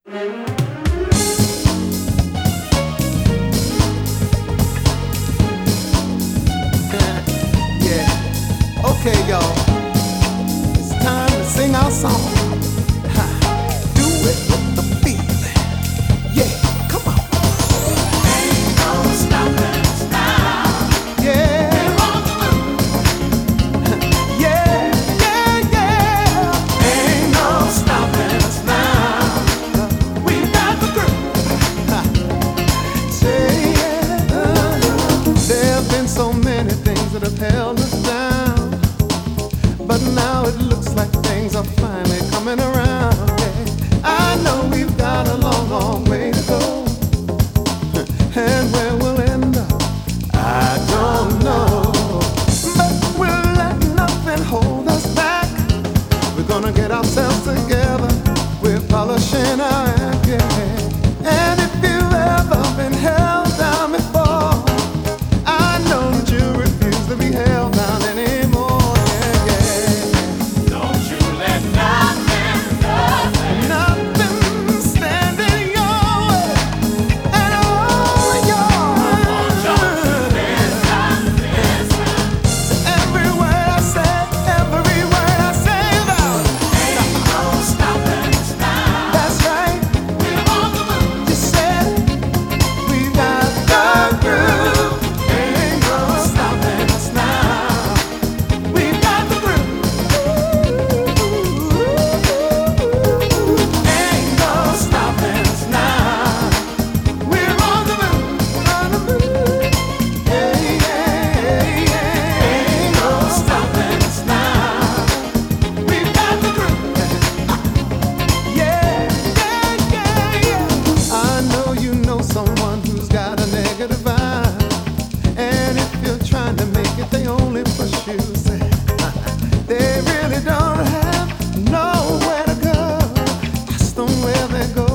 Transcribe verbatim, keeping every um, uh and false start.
Yeah. Okay, y'all. It's time to sing our song. Ha. Do it with the feeling. Yeah, come on. Ain't no stopping us now. Yeah. We're on the move. Yeah, yeah, yeah. Ain't no stopping us now. We got the groove. Say yeah. Uh, there have been so many things that have held us down, but now it looks like things are finally coming around. Yeah. I know we've got a long, long way to go, and where we'll end up, I don't know. But we'll let nothing hold us back. We're gonna get ourselves together. We're polishing our act, yeah. And if you've ever been held down before, I know that you refuse to be held down anymore. Yeah, yeah. Don't you let nothing, nothing. Nothing stand in your way at all. Won't you Your listen, listen. every word I say, every word I say about it. Ain't no stopping us now. That's right. We're on the move. You said it. We got the groove. Ain't no stopping us now. We got the groove. Ain't no stopping us now. We're on the move. On the move. Yeah, yeah, yeah. Ain't no stopping us now. We got the groove. Yeah, yeah, yeah, yeah. I know you know someone who's got a negative vibe, and if you're trying to make it, they only push you. Say, they really don't have nowhere to go. Ask them where they go.